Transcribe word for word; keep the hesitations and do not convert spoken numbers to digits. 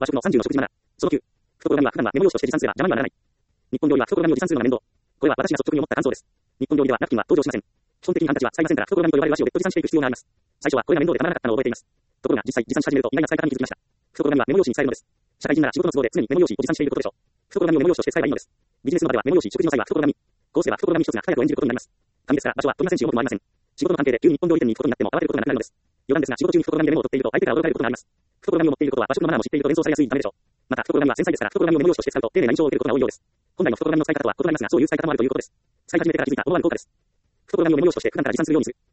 和食のさんじゅうの食事マナー。そのきゅう。不プログラムは普段はメモ用紙として持参すれば邪魔にはならない。日本料理は不プログラムを持参するのが面倒。これは私が率直に思った感想です。日本料理ではナプキンは登場しません。基本的にハンカチは使いませんから、不プログラムと呼ばれる和紙を別途持参していく必要があります。最初はこれが面倒でたまらなかったのを覚えています。ところが実際持参し始めると意外な使い方に気づきました。不プログラムはメモ用紙に使えるのです。社会人なら仕事の都合で常にメモ用紙を持参していることでしょう。不プログラムをメモ用紙として使えばいいのです。ビジネスの場ではメモ用紙、食事の際は不プログラムに。こうすれば不プログラム一つが早く演じることになります。紙ですから場所は取りませんし、動くもありません。仕事の関係で急に日本料理店に行くことになっても慌てることがなくなるのです。余談ですが、仕事中にフォトグラムでメモを取っていると相手から驚かれることがあります。フォトグラムを持っていることは和食のマナーも知っていると連想されやすいためでしょう。また、フォトグラムは繊細ですから、フォトグラムをメモ用紙として使うと丁寧な印象を受けることが多いようです。本来のフォトグラムの使い方とは異なりますが、そういう使い方もあるということです。使い始めてから気づいた思わぬ効果です。フォトグラムをメモ用紙として普段から持参するようにする。